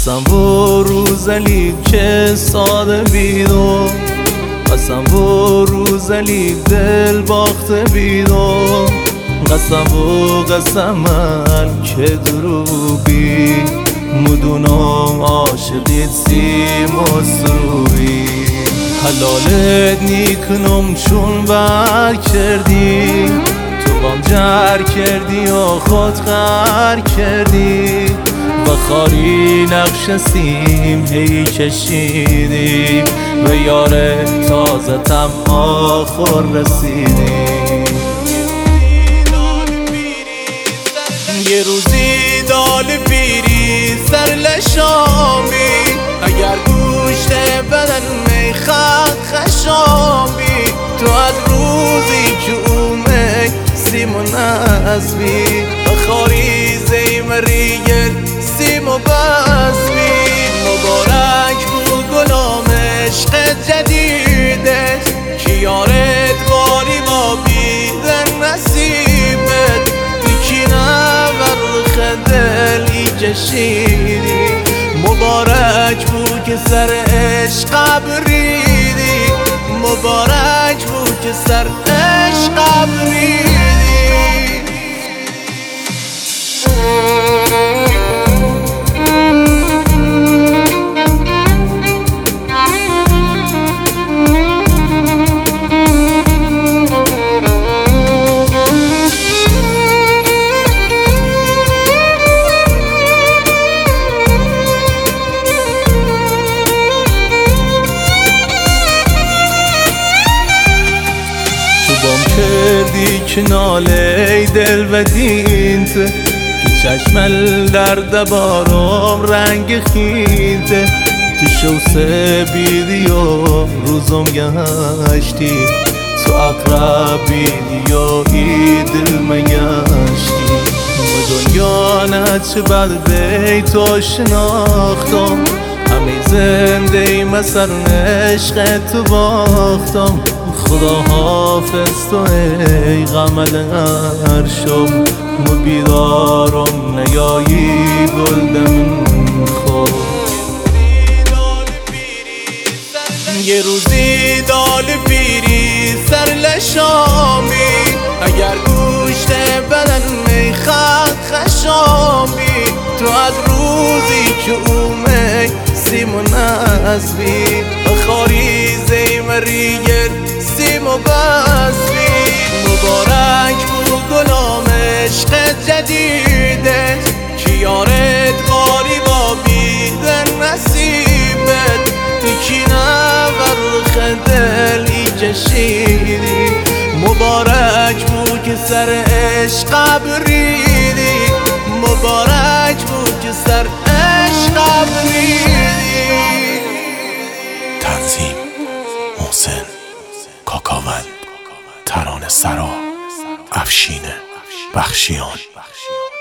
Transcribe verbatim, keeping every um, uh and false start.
قسم و روزلی که ساده بیدو، قسم و روزلی دل باخته بیدو، قسم و قسمل که دروبی مدونم عاشقیت سیم و سروی حلالت نیکنم چون بر کردی تو بام جر کردی و خود غر کردی و خاری نقش سیم هی کشیدی و یار تازه تم آخر رسیدی. یه روزی دال پیری سر لشامی اگر گوشت بدن میخواد خشامی تو از روزی که اومه سیم و نزبی و خاری زیمریگر سیم و بزبی مبارک بو گلام عشق جدیدت که یارت غاری با بیدن نصیبت دل ای کشیدی مبارک بود که سر عشق بریدی مبارک بود که سر عشق بریدی. بام کردی که ناله دل و دینت تو چشمل درد بارم رنگ خینت تو شوسه بیدی و روزم گشتی تو اقرب بیدی و ای دل مگشتی و دنیا نچه بر بیتو شناختم همه زنده ای مسر عشق تو باختم خدا حافظ تو ای غمل عرشم و بیدارم نیایی گلدم خود. یه روزی دال پیری سر لشامی اگر گوشت بدن میخواد خشامی تو از روزی که اومه سیم و نزبی و خاری زیمریگر سیم و بزبی مبارک بو گلام عشق جدیدت که یارت غاری با بیدن نصیبت تکینه و رخ دل ای کشیدی مبارک بو که سر عشق بریدی مبارک بو که سر عشق بریدی. تنظیم محسن کاکاون، ترانه سرا افشین بخشیان.